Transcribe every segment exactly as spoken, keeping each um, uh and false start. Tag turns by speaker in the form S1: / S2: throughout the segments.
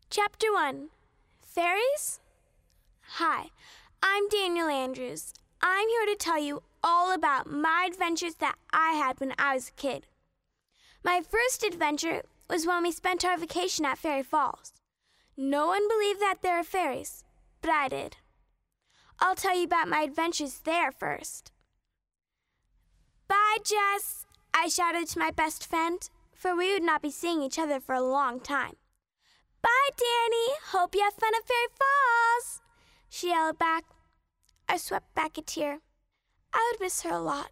S1: Chapter one. Fairies? Hi, I'm Daniel Andrews. I'm here to tell you all about my adventures that I had when I was a kid. My first adventure was when we spent our vacation at Fairy Falls. No one believed that there are fairies, but I did. I'll tell you about my adventures there first. Bye, Jess, I shouted to my best friend, for we would not be seeing each other for a long time. Bye, Danny. Hope you have fun at Fairy Falls, she yelled back. I swept back a tear. I would miss her a lot.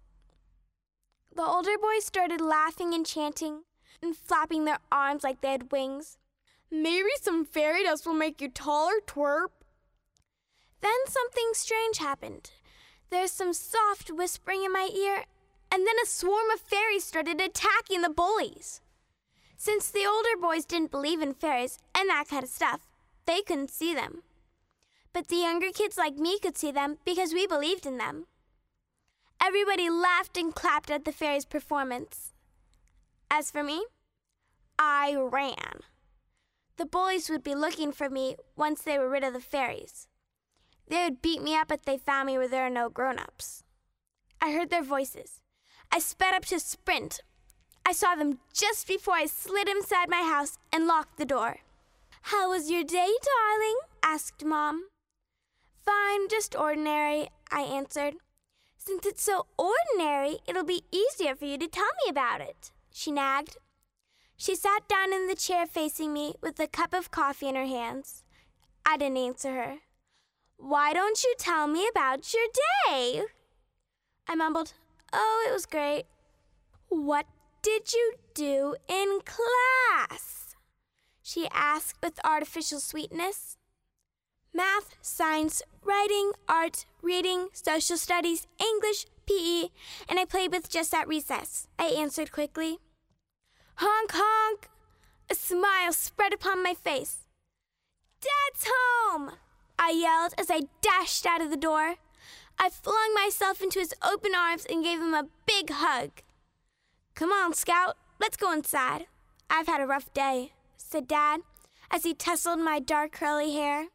S1: The older boys started laughing and chanting and flapping their arms like they had wings. Maybe some fairy dust will make you taller, twerp. Then something strange happened. There's some soft whispering in my ear, and then a swarm of fairies started attacking the bullies. Since the older boys didn't believe in fairies and that kind of stuff, they couldn't see them. But the younger kids like me could see them because we believed in them. Everybody laughed and clapped at the fairies' performance. As for me, I ran. The bullies would be looking for me once they were rid of the fairies. They would beat me up if they found me where there are no grown-ups. I heard their voices. I sped up to sprint. I saw them just before I slid inside my house and locked the door. How was your day, darling? Asked Mom. Fine, just ordinary, I answered. Since it's so ordinary, it'll be easier for you to tell me about it, she nagged. She sat down in the chair facing me with a cup of coffee in her hands. I didn't answer her. Why don't you tell me about your day? I mumbled, oh, it was great. What did you do in class? She asked with artificial sweetness. Math, science, writing, art, reading, social studies, English, P E, and I played with Jess at recess, I answered quickly. Honk, honk! A smile spread upon my face. Dad's home! I yelled as I dashed out of the door. I flung myself into his open arms and gave him a big hug. Come on, Scout, let's go inside. I've had a rough day, said Dad, as he tousled my dark curly hair.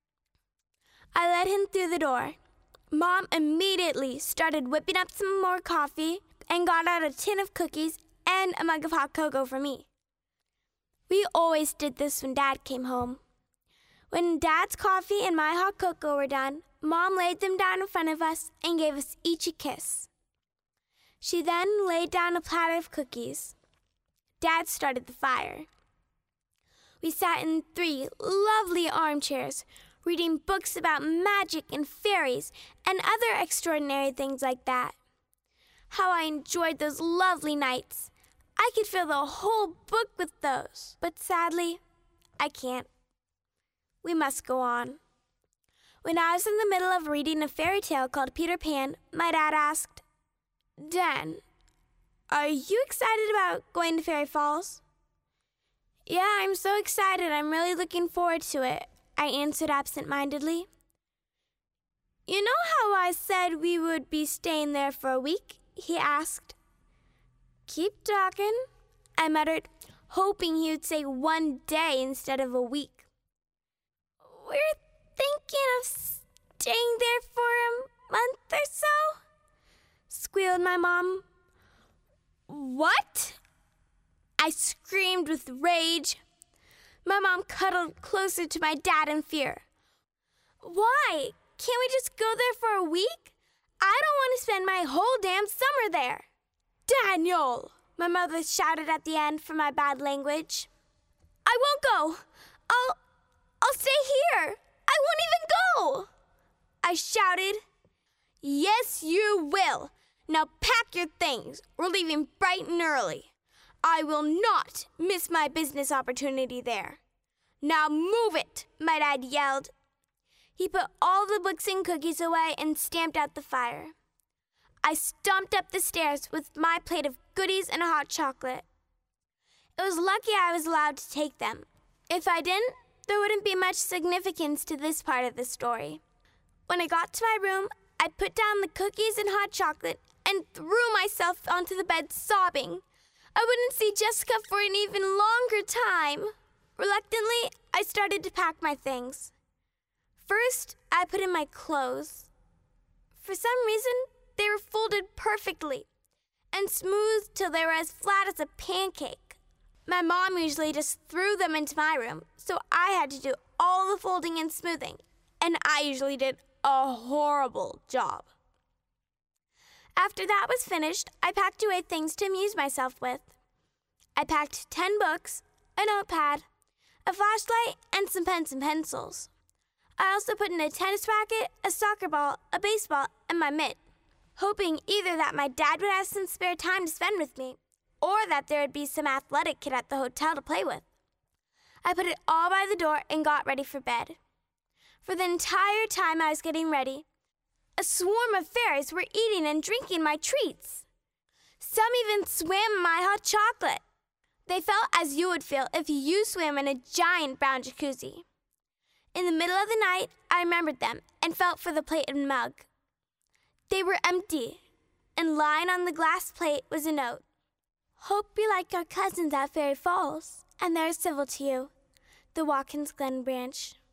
S1: I led him through the door. Mom immediately started whipping up some more coffee and got out a tin of cookies and a mug of hot cocoa for me. We always did this when Dad came home. When Dad's coffee and my hot cocoa were done, Mom laid them down in front of us and gave us each a kiss. She then laid down a platter of cookies. Dad started the fire. We sat in three lovely armchairs, reading books about magic and fairies and other extraordinary things like that. How I enjoyed those lovely nights. I could fill the whole book with those, but sadly, I can't. We must go on. When I was in the middle of reading a fairy tale called Peter Pan, my dad asked, Dan, are you excited about going to Fairy Falls? Yeah, I'm so excited. I'm really looking forward to it, I answered absent-mindedly. You know how I said we would be staying there for a week? He asked. Keep talking, I muttered, hoping he would say one day instead of a week. We're thinking of staying there for a month or so, squealed my mom. What? I screamed with rage. My mom cuddled closer to my dad in fear. Why? Can't we just go there for a week? I don't want to spend my whole damn summer there. Daniel, my mother shouted at the end for my bad language. I won't go. I'll, I'll stay here. I won't even go, I shouted. Yes, you will. Now pack your things. We're leaving bright and early. I will not miss my business opportunity there. Now move it, my dad yelled. He put all the books and cookies away and stamped out the fire. I stomped up the stairs with my plate of goodies and hot chocolate. It was lucky I was allowed to take them. If I didn't, there wouldn't be much significance to this part of the story. When I got to my room, I put down the cookies and hot chocolate and threw myself onto the bed sobbing. I wouldn't see Jessica for an even longer time. Reluctantly, I started to pack my things. First, I put in my clothes. For some reason, they were folded perfectly and smooth till they were as flat as a pancake. My mom usually just threw them into my room, so I had to do all the folding and smoothing, and I usually did a horrible job. After that was finished, I packed away things to amuse myself with. I packed ten books, a notepad, a flashlight, and some pens and pencils. I also put in a tennis racket, a soccer ball, a baseball, and my mitt, hoping either that my dad would have some spare time to spend with me, or that there would be some athletic kid at the hotel to play with. I put it all by the door and got ready for bed. For the entire time I was getting ready, a swarm of fairies were eating and drinking my treats. Some even swam in my hot chocolate. They felt as you would feel if you swam in a giant brown jacuzzi. In the middle of the night, I remembered them and felt for the plate and mug. They were empty, and lying on the glass plate was a note. Hope you like our cousins at Fairy Falls, and they're civil to you. The Watkins Glen branch.